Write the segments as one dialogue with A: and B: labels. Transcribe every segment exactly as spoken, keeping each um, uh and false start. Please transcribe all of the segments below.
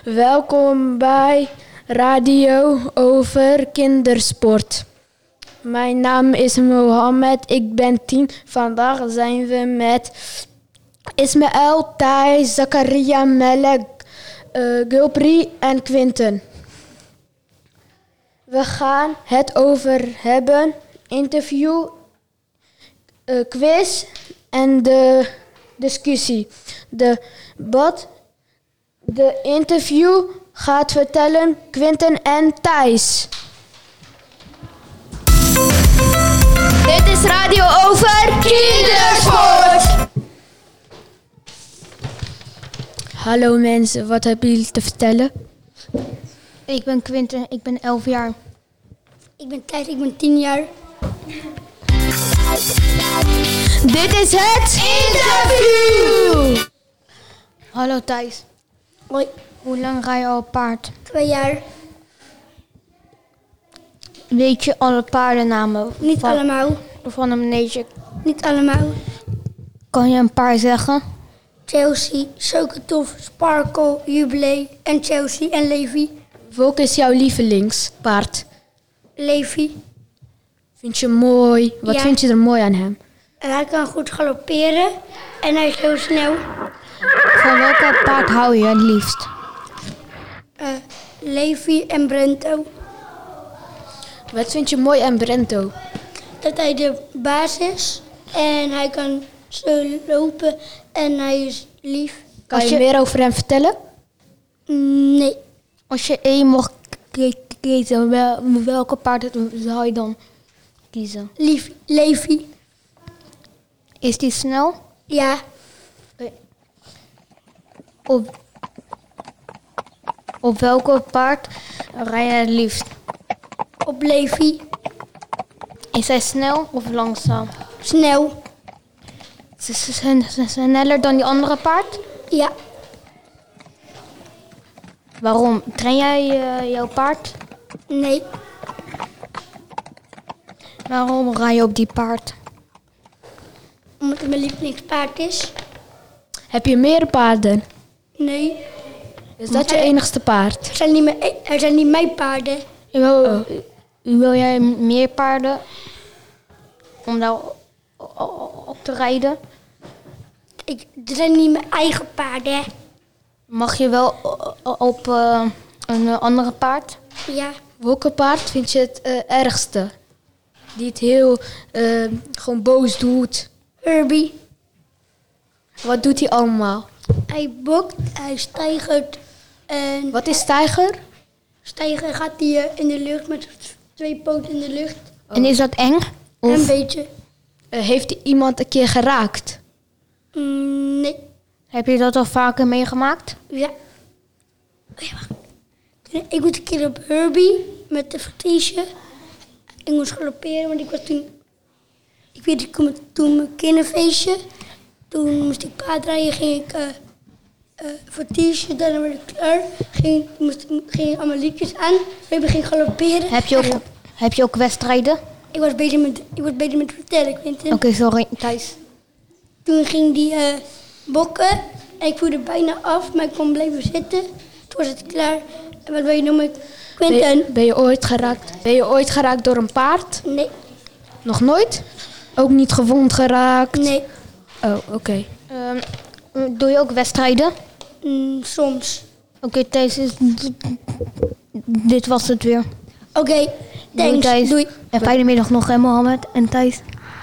A: Welkom bij Radio over kindersport. Mijn naam is Mohammed, ik ben tien. Vandaag zijn we met Ismaël, Thijs, Zakaria, Melek, uh, Gulpri en Quinten. We gaan het over hebben, interview, uh, quiz en de discussie. De bad, de interview gaat vertellen Quinten en Thijs. Dit is Radio over kindersport. Hallo mensen, wat hebben jullie te vertellen?
B: Ik ben Quinten, ik ben elf jaar.
C: Ik ben Thijs, ik ben tien jaar.
A: Dit is het interview!
B: Hallo Thijs.
C: Hoi.
B: Hoe lang rij je al paard?
C: Twee jaar.
B: Weet je alle paardennamen?
C: Niet
B: van,
C: allemaal.
B: Van een meneertje.
C: Niet allemaal.
B: Kan je een paar zeggen?
C: Chelsea, Soketof, Sparkle, Jubilee en Chelsea en Levi.
A: Welke is jouw lievelingspaard?
C: Levi.
A: Vind je mooi? Wat
C: Ja.
A: vind je er mooi aan hem?
C: En hij kan goed galopperen en hij is heel snel.
B: Van welke paard hou je het liefst?
C: Uh, Levi en Brento.
A: Wat vind je mooi aan Brento?
C: Dat hij de baas is en hij kan zo lopen en hij is lief.
A: Kan
B: Als
A: je,
B: je-
A: meer over hem vertellen?
C: Mm, Nee,
B: Als je één mocht k- kiezen, wel- welke paard het- zou je dan kiezen?
C: Levi. Levi.
B: Is die snel?
C: Ja,
B: Op, op welke paard rij je het liefst?
C: op Levi.
B: Is hij snel of langzaam?
C: Snel.
B: Is ze zijn- zijn sneller dan die andere paard?
C: Ja,
B: Waarom? Train jij eh, jouw paard?
C: nee.
B: Waarom rij je op die paard?
C: Omdat het mijn lievelingspaard is.
A: Heb je meer paarden?
C: Nee.
A: Is dat je enigste paard?
C: Er zijn niet mijn, er zijn niet mijn paarden.
B: Wil, wil jij meer paarden om daar o- o- op te rijden?
C: Ik, er zijn niet mijn eigen paarden.
B: Mag je wel o- o- op eh, een eh, andere paard?
C: Ja,
A: Welke paard vind je het eh, ergste? Die het heel eh, gewoon boos doet.
C: Herbie.
A: Wat doet hij allemaal?
C: Hij bokt, hij stijgert. En
A: Wat is tijger?
C: stijgen gaat hij eh, in de lucht met twee poten in de lucht.
B: En is dat eng?
C: Een
B: Of
C: beetje.
A: Eh, heeft hij iemand een keer geraakt?
C: Mm, nee.
B: heb je dat al vaker meegemaakt?
C: Ja. Oh ja, wacht. Toen- Ik moest een keer op Herbie met de vertiesje. Ik moest galopperen, want ik was toen... Ik weet, ik kom toen mijn kinderfeestje. Toen moest ik paardrijden, ging ik uh, uh, vertiesje, daarna werd ik klaar. Ging, moest, ging allemaal liedjes aan. Herbie ging galopperen.
B: Heb je ook, heb je ook wedstrijden?
C: Ik was bezig met, ik was bezig met vertellen, Quinten.
B: Oké, sorry. Thijs.
C: Toen ging die uh, bokken en ik voerde bijna af, maar ik kon blijven zitten. Toen was het klaar. En wat wil je noemen?
A: Ben,
C: Quinten?
A: ben je ooit geraakt? Ben je ooit geraakt door een paard?
C: Nee,
A: Nog nooit? Ook niet gewond geraakt?
C: nee,
A: Oh, oké.
B: Ehm, doe je ook wedstrijden?
C: mm, soms.
B: Oké, Thijs, is, dit was het weer.
C: Oké,
B: Doei,
C: thanks.
B: Thijs.
C: Doei.
B: En fijne middag nog, hè, Mohammed en Thijs.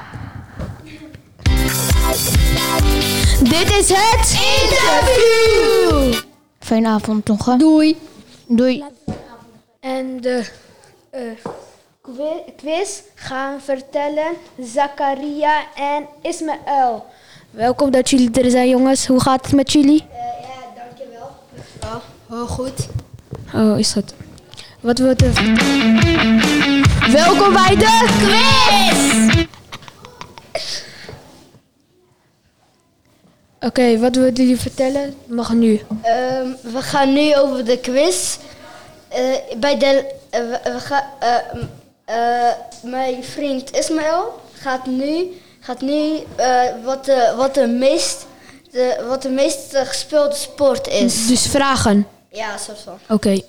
A: Dit is het interview!
B: Fijne avond nog, hè.
C: Doei.
B: Doei.
A: En de eh, qui- quiz gaan vertellen Zakaria en Ismaël. Welkom dat jullie er zijn, jongens. Hoe gaat het met jullie?
C: ja, dankjewel.
A: Oh, goed. Oh, is dat... Wat wordt er... Welkom bij de quiz! Oké, wat willen jullie vertellen? Mag nu.
C: Um, we gaan nu over de quiz. Uh, bij de, uh, we, we gaan, uh, uh, mijn vriend Ismaël gaat nu, gaat nu uh, wat, de, wat, de meest, de, wat de meest gespeelde sport is.
A: Dus vragen.
D: Ja, soort van.
A: Oké. Okay.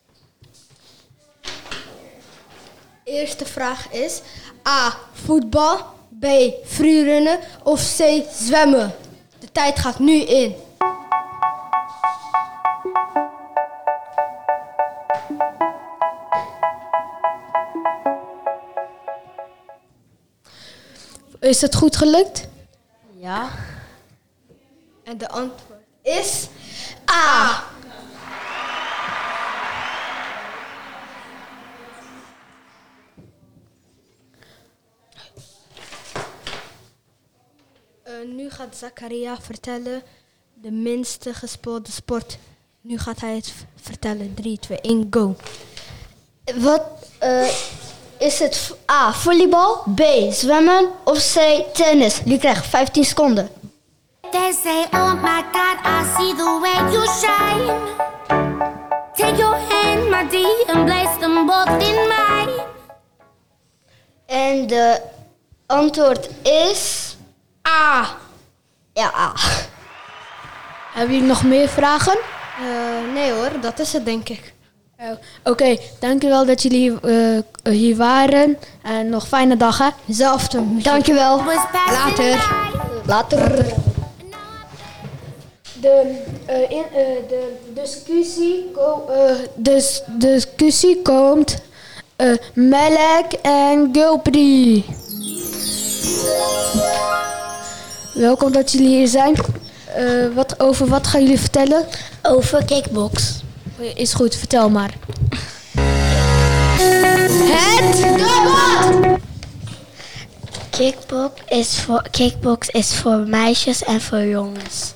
D: Eerste vraag is A. Voetbal. B. Freerunnen. Of C. Zwemmen. De tijd gaat nu in.
A: Is het goed gelukt?
D: Ja. En de antwoord is A. Uh, nu gaat Zakaria vertellen de minste gespeelde sport. Nu gaat hij het v- vertellen. drie, twee, één, go.
B: Wat uh, is het? v- A. Volleybal. B. Zwemmen. Of C. Tennis. Je krijgt vijftien seconden.
E: They say, oh my God, I see the way you shine. Take your hand, my dear, and place them both in mine.
B: En de antwoord is A. Ja, A.
A: Hebben jullie nog meer vragen?
D: Uh, nee hoor, dat is het denk ik.
A: Oh, Oké, okay, dankjewel dat jullie uh, hier waren. En nog fijne dag, hè?
D: Zelfde.
B: Dankjewel.
E: Was passing
D: Later.
E: by.
B: Later.
A: De, uh, in, uh, de, discussie, ko- uh, de discussie komt uh, Melek en Gulpri. Welkom dat jullie hier zijn. Uh, wat, over wat gaan jullie vertellen?
C: Over kickbox.
A: Is goed, vertel maar. Het debat!
C: Kickbox is voor, kickbox is voor meisjes en voor jongens.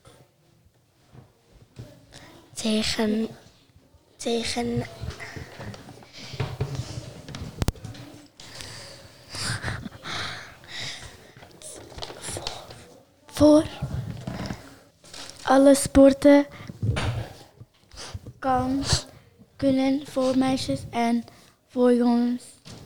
C: Tegen... Tegen... Voor alle sporten kan kunnen voor meisjes en voor jongens.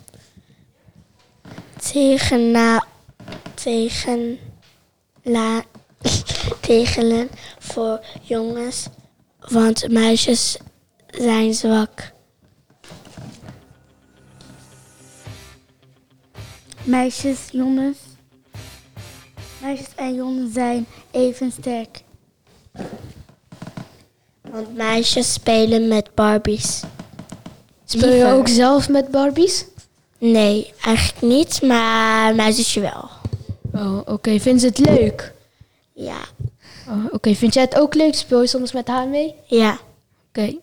C: Tegen na tegen la tegelen voor jongens, want meisjes zijn zwak. Meisjes, jongens. Meisjes en jongens zijn even sterk. Want meisjes spelen met Barbies.
A: Speel je
C: Liever.
A: ook zelf met Barbies?
C: Nee, eigenlijk niet, maar mijn zusje wel.
A: Oh, oké. Okay. Vindt ze het leuk?
C: Ja.
A: Oh, oké. Okay. Vind jij het ook leuk? Speel je soms met haar mee?
C: Ja.
A: Oké. Okay.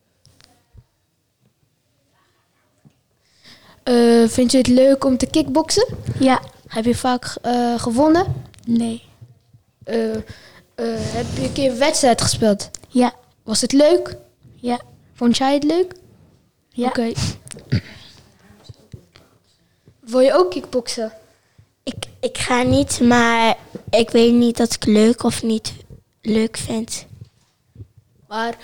A: Uh, vind je het leuk om te kickboksen?
C: Ja.
A: Heb je vaak uh, gewonnen?
C: Nee.
A: Uh, uh, heb je een keer een wedstrijd gespeeld?
C: Ja.
A: Was het leuk?
C: Ja.
A: Vond jij het leuk?
C: Ja.
A: Oké. Okay. Wil je ook kickboksen?
C: Ik, ik ga niet, maar ik weet niet dat ik leuk of niet leuk vind.
A: Maar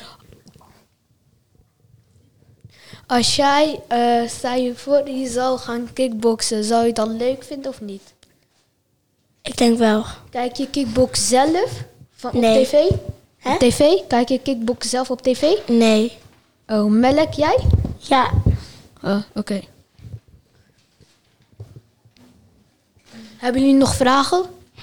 A: als jij, uh, sta je voor, je zou gaan kickboksen, zou je het dan leuk vinden of niet?
C: Ik denk wel.
A: Kijk je kickbox zelf van, op
C: Nee.
A: tv?
C: Hè?
A: Op tv? Kijk je kickbox zelf op tv?
C: Nee.
A: Oh, Melk, jij?
C: Ja.
A: Oh, oké. Okay. Hebben jullie nog vragen?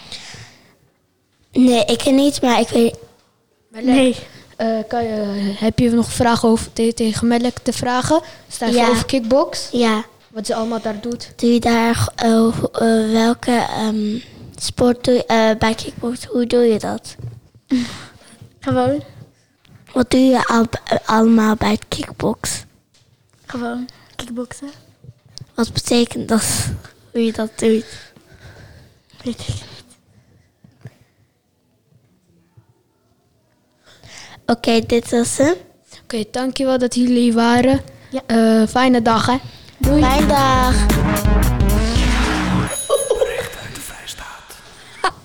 C: Nee, ik niet, maar ik weet...
A: Melk,
C: Nee.
A: Uh, kan je, heb je nog vragen over, te, tegen Melk te vragen? Sta je
C: Ja.
A: voor over kickbox?
C: Ja.
A: Wat ze allemaal daar doet?
C: Doe je daar... Uh, uh, welke um, sport doe je uh, bij kickbox? Hoe doe je dat?
B: Gewoon.
C: Wat doe je al, uh, allemaal bij het kickbox?
B: Gewoon. Kickboksen.
C: Wat betekent dat? Hoe je dat doet?
B: Weet ik niet.
C: Oké, okay, dit was hem.
A: Oké, okay, dankjewel dat jullie waren.
B: Ja.
A: Uh, fijne dag, hè.
C: Doei. Fijne dag.